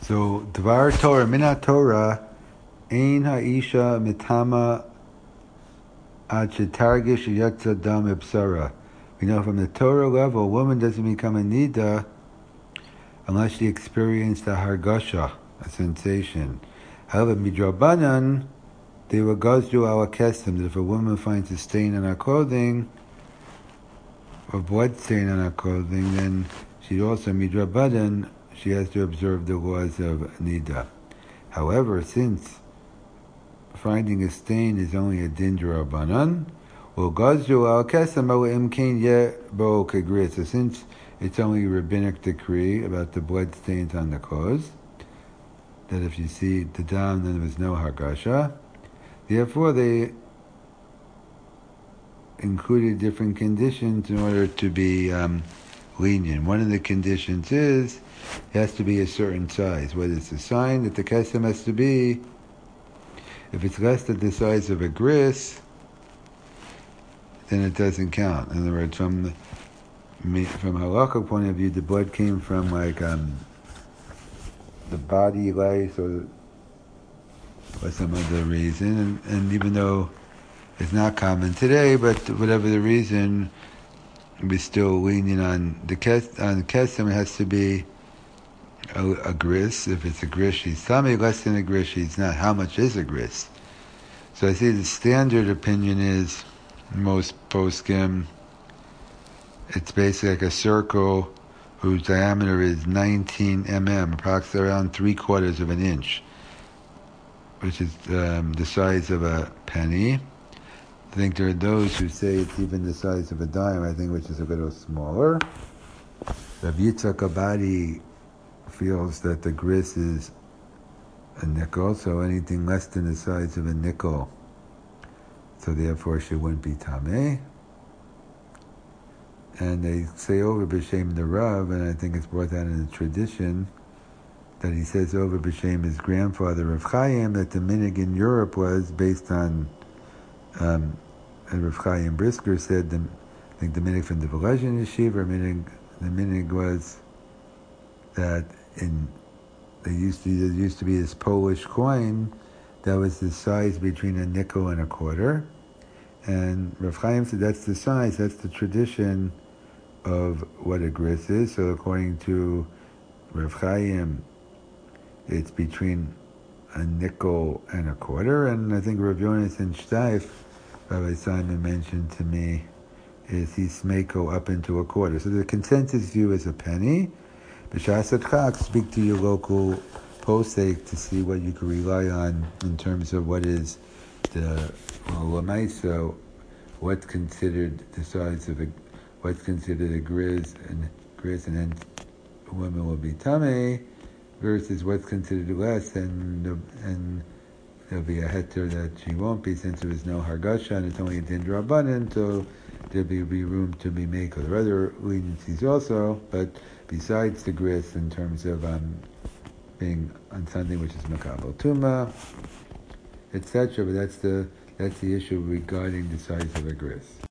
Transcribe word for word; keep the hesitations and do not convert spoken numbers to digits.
So Dvar Torah Minat Torah Ein Haisha Mitama Ad Shetargish Yatza Dam Ipsara. We know from the Torah level, a woman doesn't become a nida unless she experienced a hargasha, a sensation. However, midrabanan, they were gazdu our custom that if a woman finds a stain on her clothing, or blood stain on her clothing, then she also midrabanan, she has to observe the laws of nida. However, since finding a stain is only a din d'Rabbanan, well, gazdu al kesem al imkain ye bo kagris. So since it's only a rabbinic decree about the blood stains on the clothes, that if you see the dam, then there was no hargasha. Therefore, they included different conditions in order to be um, lenient. One of the conditions is it has to be a certain size. Whether it's a sign that the kesem has to be, if it's less than the size of a gris, then it doesn't count. In other words, from the, from halakha point of view, the blood came from like um, the body lice or, or some other reason, and, and even though it's not common today, but whatever the reason, we're still lenient on the kes, on kesem. It has to be a, a gris. If it's a gris, she's tummy. Less than a gris, she's not. How much is a gris? So I see the standard opinion is most poskim, it's basically like a circle whose diameter is nineteen millimeters, approximately around three quarters of an inch, which is um, the size of a penny. I think there are those who say it's even the size of a dime, I think, which is a little smaller. Rav Yitzchak Abadi feels that the gris is a nickel, so anything less than the size of a nickel, so therefore she wouldn't be tameh. And they say over b'shem the Rav, and I think it's brought down in the tradition, that he says over b'shem his grandfather Rav Chaim, that the minig in Europe was based on, um, and Rav Chaim Brisker said, the, I think the minig from the Volozhin Yeshiva, minig, the minig was that in There used to there used to be this Polish coin that was the size between a nickel and a quarter, and Rav Chaim said that's the size, that's the tradition of what a gris is. So according to Rav Chaim, it's between a nickel and a quarter, and I think Rav Yonasan Shteif, Rabbi Simon mentioned to me, is he smeko up into a quarter. So the consensus view is a penny. B'shas Chag, speak to your local posek to see what you can rely on in terms of what is the lamaisa, what's considered the size of a, what's considered a gris and gris, and then a woman will be tameh, versus what's considered less, and and there'll be a heter that she won't be, since there is no hargasha and it's only a din d'Rabbanan, so there'll be, be room to be made. There are other leniencies also, but besides the gris, in terms of um, being on something which is makabel tuma, et cetera. But that's the that's the issue regarding the size of a gris.